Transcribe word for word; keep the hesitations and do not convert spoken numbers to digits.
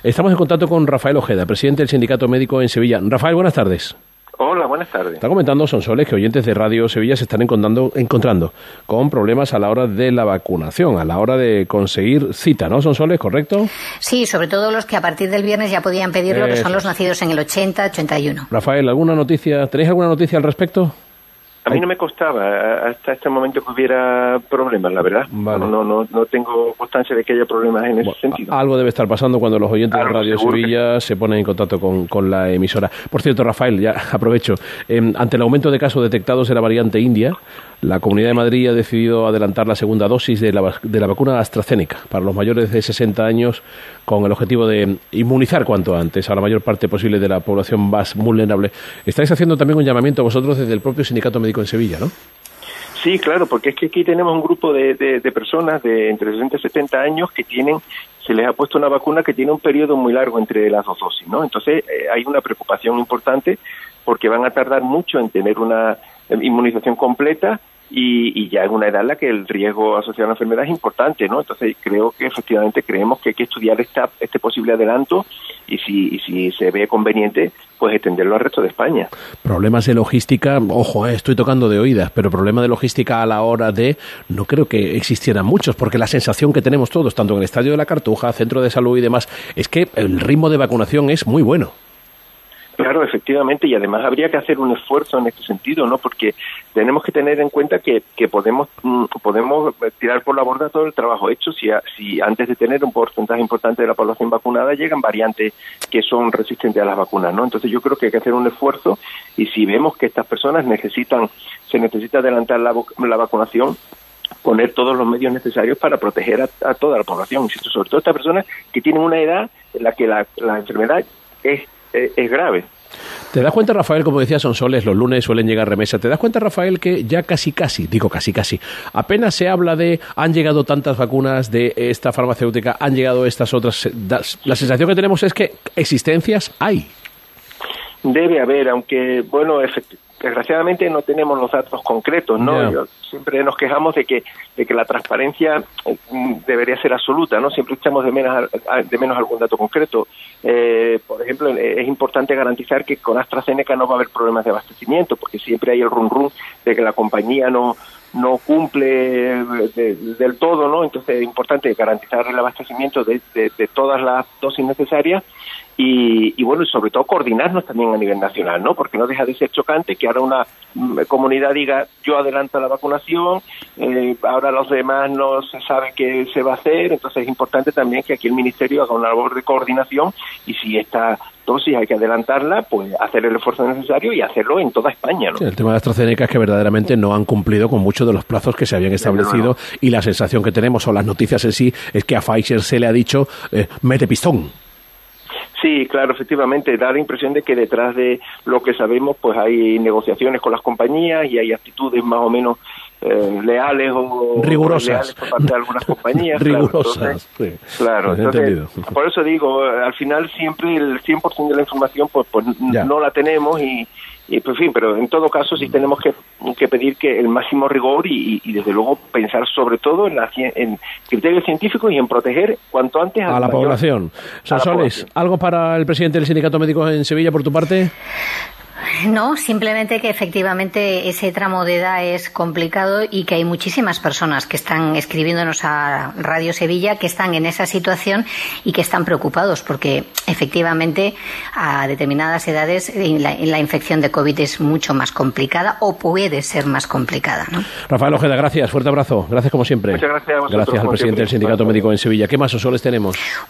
Estamos en contacto con Rafael Ojeda, presidente del Sindicato Médico en Sevilla. Rafael, buenas tardes. Hola, buenas tardes. Está comentando Sonsoles que oyentes de Radio Sevilla se están encontrando, encontrando con problemas a la hora de la vacunación, a la hora de conseguir cita, ¿no, Sonsoles? ¿Correcto? Sí, sobre todo los que a partir del viernes ya podían pedirlo, Eso. que son los nacidos en el ochenta, ochenta y uno. Rafael, ¿alguna noticia? ¿Tenéis alguna noticia al respecto? A mí no me costaba hasta este momento que hubiera problemas, la verdad. Vale. No, no, no tengo constancia de que haya problemas en ese bueno, sentido. Algo debe estar pasando cuando los oyentes algo de Radio Sevilla que... se ponen en contacto con, con la emisora. Por cierto, Rafael, ya aprovecho. Eh, ante el aumento de casos detectados en la variante india, la Comunidad de Madrid ha decidido adelantar la segunda dosis de la, de la vacuna AstraZeneca para los mayores de sesenta años con el objetivo de inmunizar cuanto antes a la mayor parte posible de la población más vulnerable. Estáis haciendo también un llamamiento vosotros desde el propio Sindicato Médico en Sevilla, ¿no? Sí, claro, porque es que aquí tenemos un grupo de, de, de personas de entre sesenta y setenta años que tienen, se les ha puesto una vacuna que tiene un periodo muy largo entre las dos dosis, ¿no? Entonces eh, hay una preocupación importante porque van a tardar mucho en tener una inmunización completa y, y ya es una edad en la que el riesgo asociado a la enfermedad es importante, ¿no? Entonces creo que efectivamente creemos que hay que estudiar esta, este posible adelanto y si, y si se ve conveniente, pues extenderlo al resto de España. Problemas de logística, ojo, eh, estoy tocando de oídas, pero problemas de logística a la hora de, no creo que existieran muchos, porque la sensación que tenemos todos, tanto en el Estadio de la Cartuja, Centro de Salud y demás, es que el ritmo de vacunación es muy bueno. Claro, efectivamente, y además habría que hacer un esfuerzo en este sentido, ¿no? Porque tenemos que tener en cuenta que, que podemos mm, podemos tirar por la borda todo el trabajo hecho si, a, si antes de tener un porcentaje importante de la población vacunada llegan variantes que son resistentes a las vacunas, ¿no? Entonces yo creo que hay que hacer un esfuerzo y si vemos que estas personas necesitan, se necesita adelantar la, la vacunación, poner todos los medios necesarios para proteger a, a toda la población, insisto, sobre todo estas personas que tienen una edad en la que la, la enfermedad es es grave. ¿Te das cuenta, Rafael, como decía Sonsoles, los lunes suelen llegar remesas? ¿Te das cuenta, Rafael, que ya casi casi, digo casi casi, apenas se habla de han llegado tantas vacunas de esta farmacéutica, han llegado estas otras? La sensación que tenemos es que existencias hay. Debe haber, aunque, bueno, efectivamente, desgraciadamente no tenemos los datos concretos, ¿no? Yeah. Yo, siempre nos quejamos de que de que la transparencia eh, debería ser absoluta, ¿no? Siempre echamos de menos de menos algún dato concreto. Eh, por ejemplo, eh, es importante garantizar que con AstraZeneca no va a haber problemas de abastecimiento, porque siempre hay el rum rum de que la compañía no no cumple de, de, del todo, ¿no? Entonces es importante garantizar el abastecimiento de, de, de todas las dosis necesarias y, y bueno, y sobre todo coordinarnos también a nivel nacional, ¿no? Porque no deja de ser chocante que ahora una comunidad diga yo adelanto la vacunación, eh, ahora los demás no se sabe qué se va a hacer, entonces es importante también que aquí el Ministerio haga una labor de coordinación y si esta dosis hay que adelantarla, pues hacer el esfuerzo necesario y hacerlo en toda España, ¿no? Sí, el tema de AstraZeneca es que verdaderamente no han cumplido con muchos de los plazos que se habían establecido no, no. y la sensación que tenemos o las noticias en sí es que a Pfizer se le ha dicho eh, mete pistón. Sí, claro, efectivamente, da la impresión de que detrás de lo que sabemos pues hay negociaciones con las compañías y hay actitudes más o menos eh, leales o rigurosas leales por parte de algunas compañías. rigurosas, claro, entonces, sí. Claro, entonces, por eso digo, al final siempre el cien por ciento de la información pues, pues no la tenemos y Y, pues, en fin, pero en todo caso sí tenemos que, que pedir que el máximo rigor y, y, desde luego, pensar sobre todo en, la, en criterios científicos y en proteger cuanto antes a, a la mayor, población. Sonsoles, ¿algo para el presidente del Sindicato Médico en Sevilla por tu parte? No, simplemente que efectivamente ese tramo de edad es complicado y que hay muchísimas personas que están escribiéndonos a Radio Sevilla que están en esa situación y que están preocupados porque efectivamente a determinadas edades la, la infección de COVID es mucho más complicada o puede ser más complicada, ¿no? Rafael Ojeda, gracias, fuerte abrazo, gracias como siempre. Muchas gracias a vosotros. Gracias al presidente del Sindicato Médico en Sevilla. ¿Qué más Sonsoles tenemos?